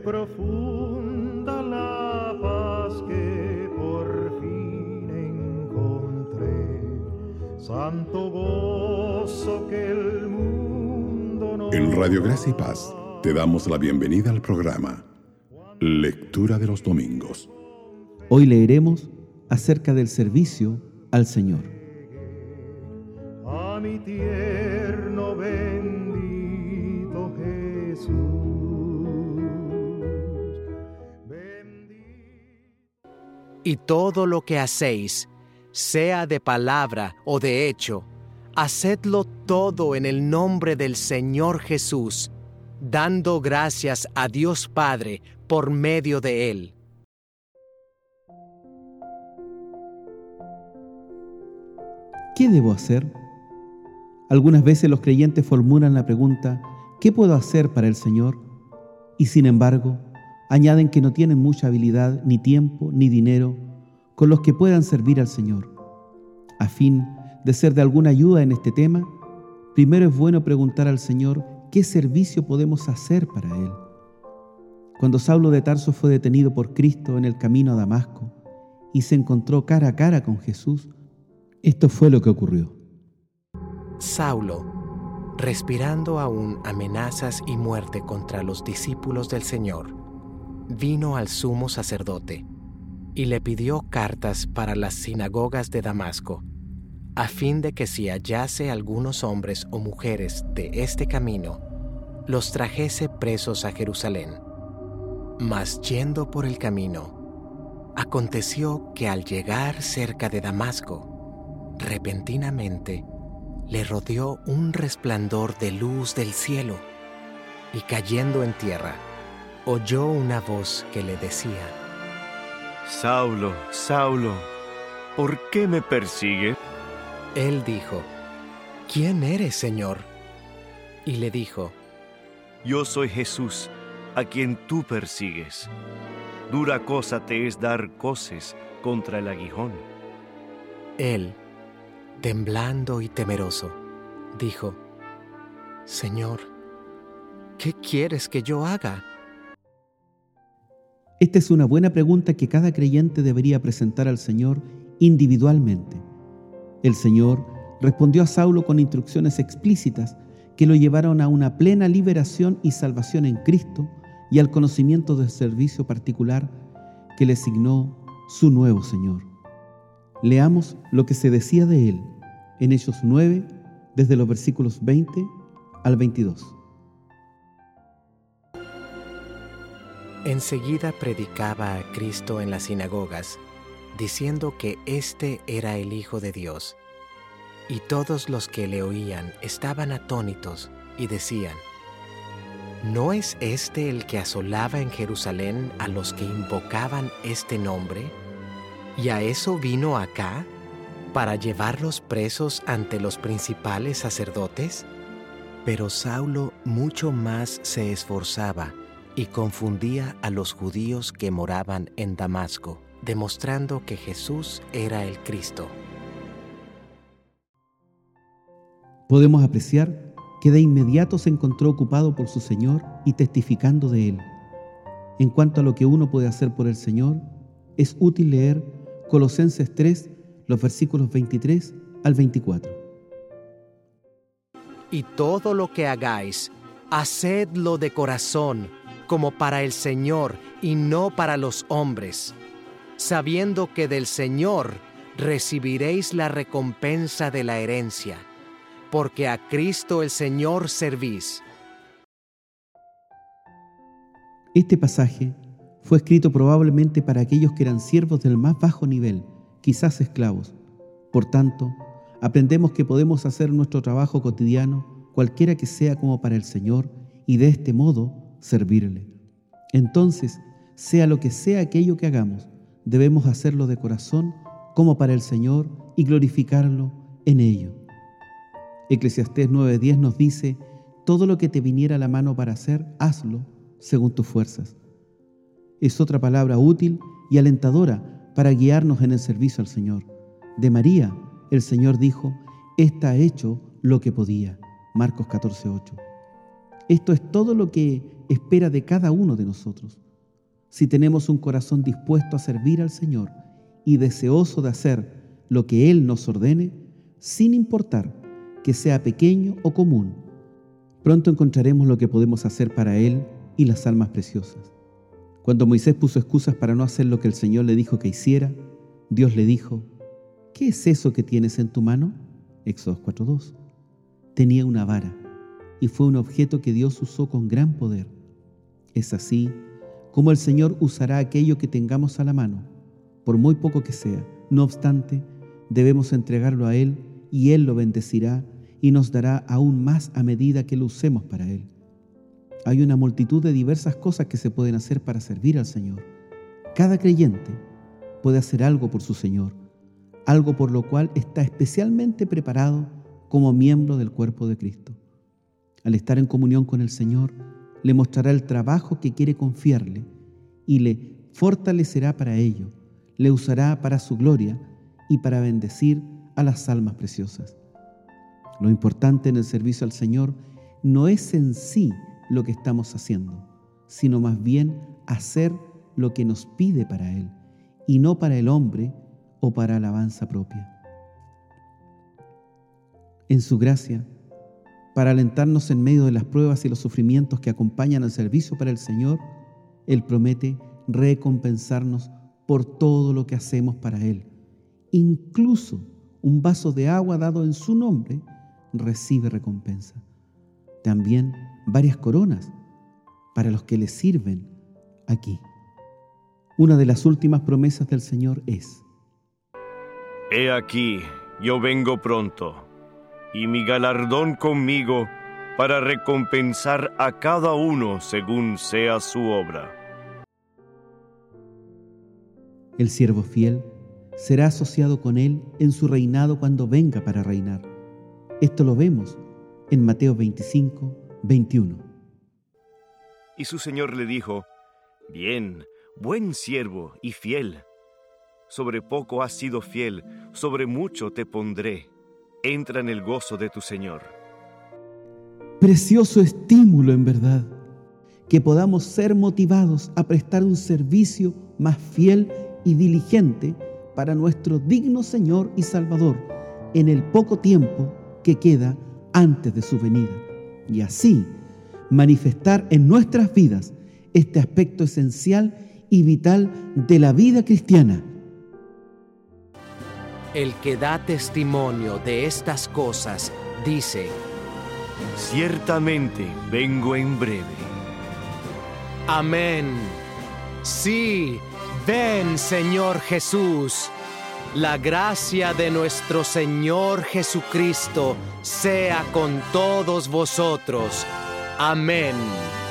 profunda la paz que por fin encontré, santo gozo que el mundo no. En Radio Gracia y Paz te damos la bienvenida al programa Lectura de los Domingos. Hoy leeremos acerca del servicio al Señor. A mi tierno bendito Jesús. Y todo lo que hacéis, sea de palabra o de hecho, hacedlo todo en el nombre del Señor Jesús, dando gracias a Dios Padre por medio de Él. ¿Qué debo hacer? Algunas veces los creyentes formulan la pregunta, ¿qué puedo hacer para el Señor? Y sin embargo, añaden que no tienen mucha habilidad, ni tiempo, ni dinero con los que puedan servir al Señor. A fin de ser de alguna ayuda en este tema, primero es bueno preguntar al Señor qué servicio podemos hacer para Él. Cuando Saulo de Tarso fue detenido por Cristo en el camino a Damasco y se encontró cara a cara con Jesús, esto fue lo que ocurrió. Saulo, respirando aún amenazas y muerte contra los discípulos del Señor, vino al sumo sacerdote y le pidió cartas para las sinagogas de Damasco, a fin de que si hallase algunos hombres o mujeres de este camino, los trajese presos a Jerusalén. Mas yendo por el camino, aconteció que al llegar cerca de Damasco, repentinamente le rodeó un resplandor de luz del cielo, y cayendo en tierra, oyó una voz que le decía: Saulo, Saulo, ¿por qué me persigues? Él dijo: ¿Quién eres, Señor? Y le dijo: Yo soy Jesús, a quien tú persigues. Dura cosa te es dar coces contra el aguijón. Él, temblando y temeroso, dijo: Señor, ¿qué quieres que yo haga? Esta es una buena pregunta que cada creyente debería presentar al Señor individualmente. El Señor respondió a Saulo con instrucciones explícitas que lo llevaron a una plena liberación y salvación en Cristo y al conocimiento del servicio particular que le asignó su nuevo Señor. Leamos lo que se decía de él en Hechos 9, desde los versículos 20 al 22. Enseguida predicaba a Cristo en las sinagogas, diciendo que éste era el Hijo de Dios. Y todos los que le oían estaban atónitos y decían: ¿No es este el que asolaba en Jerusalén a los que invocaban este nombre? ¿Y a eso vino acá, para llevarlos presos ante los principales sacerdotes? Pero Saulo mucho más se esforzaba y confundía a los judíos que moraban en Damasco, demostrando que Jesús era el Cristo. Podemos apreciar que de inmediato se encontró ocupado por su Señor y testificando de Él. En cuanto a lo que uno puede hacer por el Señor, es útil leer Colosenses 3, los versículos 23 al 24. Y todo lo que hagáis, hacedlo de corazón, como para el Señor y no para los hombres, sabiendo que del Señor recibiréis la recompensa de la herencia, porque a Cristo el Señor servís. Este pasaje fue escrito probablemente para aquellos que eran siervos del más bajo nivel, quizás esclavos. Por tanto, aprendemos que podemos hacer nuestro trabajo cotidiano, cualquiera que sea, como para el Señor, y de este modo servirle. Entonces, sea lo que sea aquello que hagamos, debemos hacerlo de corazón como para el Señor y glorificarlo en ello. Eclesiastés 9:10 nos dice: todo lo que te viniera a la mano para hacer, hazlo según tus fuerzas. Es otra palabra útil y alentadora para guiarnos en el servicio al Señor. De María, el Señor dijo: ésta ha hecho lo que podía. Marcos 14:8. Esto es todo lo que espera de cada uno de nosotros. Si tenemos un corazón dispuesto a servir al Señor y deseoso de hacer lo que Él nos ordene, sin importar que sea pequeño o común, pronto encontraremos lo que podemos hacer para Él y las almas preciosas. Cuando Moisés puso excusas para no hacer lo que el Señor le dijo que hiciera, Dios le dijo: ¿qué es eso que tienes en tu mano? Éxodo 4:2. Tenía una vara y fue un objeto que Dios usó con gran poder. Es así como el Señor usará aquello que tengamos a la mano, por muy poco que sea. No obstante, debemos entregarlo a Él y Él lo bendecirá y nos dará aún más a medida que lo usemos para Él. Hay una multitud de diversas cosas que se pueden hacer para servir al Señor. Cada creyente puede hacer algo por su Señor, algo por lo cual está especialmente preparado como miembro del cuerpo de Cristo. Al estar en comunión con el Señor, le mostrará el trabajo que quiere confiarle y le fortalecerá para ello, le usará para su gloria y para bendecir a las almas preciosas. Lo importante en el servicio al Señor no es en sí lo que estamos haciendo, sino más bien hacer lo que nos pide para Él, y no para el hombre o para alabanza propia. En su gracia, para alentarnos en medio de las pruebas y los sufrimientos que acompañan al servicio para el Señor, Él promete recompensarnos por todo lo que hacemos para Él. Incluso un vaso de agua dado en su nombre recibe recompensa. También varias coronas para los que le sirven aquí. Una de las últimas promesas del Señor es: He aquí, yo vengo pronto, y mi galardón conmigo para recompensar a cada uno según sea su obra. El siervo fiel será asociado con Él en su reinado cuando venga para reinar. Esto lo vemos en Mateo 25:21. Y su señor le dijo: Bien, buen siervo y fiel. Sobre poco has sido fiel, sobre mucho te pondré. Entra en el gozo de tu Señor. Precioso estímulo, en verdad, que podamos ser motivados a prestar un servicio más fiel y diligente para nuestro digno Señor y Salvador en el poco tiempo que queda antes de su venida, y así manifestar en nuestras vidas este aspecto esencial y vital de la vida cristiana. El que da testimonio de estas cosas dice: Ciertamente vengo en breve. Amén. Sí, ven, Señor Jesús. La gracia de nuestro Señor Jesucristo sea con todos vosotros. Amén.